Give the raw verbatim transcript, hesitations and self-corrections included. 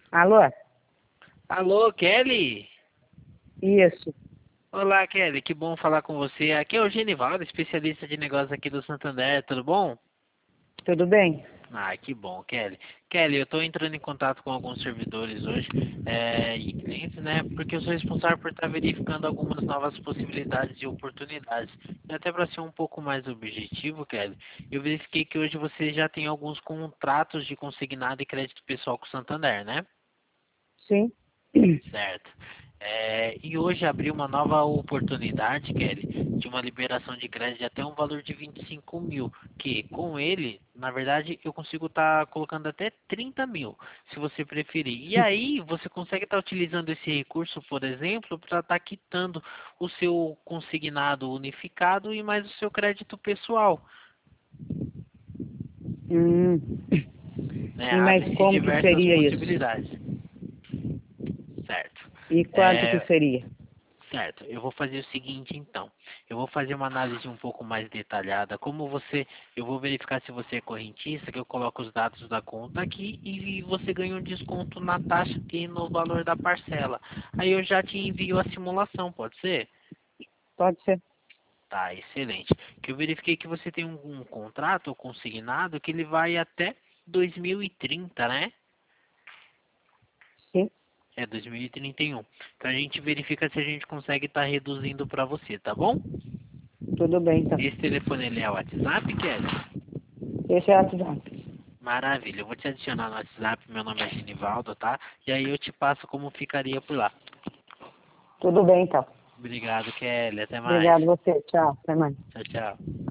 Alô? Alô, Kelly? Isso. Olá, Kelly, que bom falar com você. Aqui é o Genivaldo, especialista de negócios aqui do Santander, tudo bom? Tudo bem? Ah, que bom, Kelly. Kelly, eu estou entrando em contato com alguns servidores hoje é, e clientes, né? Porque eu sou responsável por estar verificando algumas novas possibilidades e oportunidades. E até para ser um pouco mais objetivo, Kelly, eu verifiquei que hoje você já tem alguns contratos de consignado e crédito pessoal com o Santander, né? Sim. Certo. É, e hoje abriu uma nova oportunidade, Kelly, de uma liberação de crédito de até um valor de vinte e cinco mil, que com ele, na verdade, eu consigo estar colocando até trinta mil, se você preferir. E aí você consegue estar utilizando esse recurso, por exemplo, para estar quitando o seu consignado unificado e mais o seu crédito pessoal. Hum. Né? E mas Abre-se como que diversas seria isso? possibilidades. Certo. E quanto que É, seria? Certo, eu vou fazer o seguinte então. Eu vou fazer uma análise um pouco mais detalhada. Como você, eu vou verificar se você é correntista, que eu coloco os dados da conta aqui e você ganha um desconto na taxa e no valor da parcela. Aí eu já te envio a simulação, pode ser? Pode ser. Tá, excelente. Que eu verifiquei que você tem um, um contrato consignado que ele vai até dois mil e trinta, né? Sim. É dois mil e trinta e um. Então a gente verifica se a gente consegue estar reduzindo para você, tá bom? Tudo bem, então. Esse telefone ele é o WhatsApp, Kelly? Esse é o WhatsApp. Maravilha, eu vou te adicionar no WhatsApp, meu nome é Genivaldo, tá? E aí eu te passo como ficaria por lá. Tudo bem, então. Obrigado, Kelly, até mais. Obrigado a você. Tchau. Até mais. Tchau, tchau.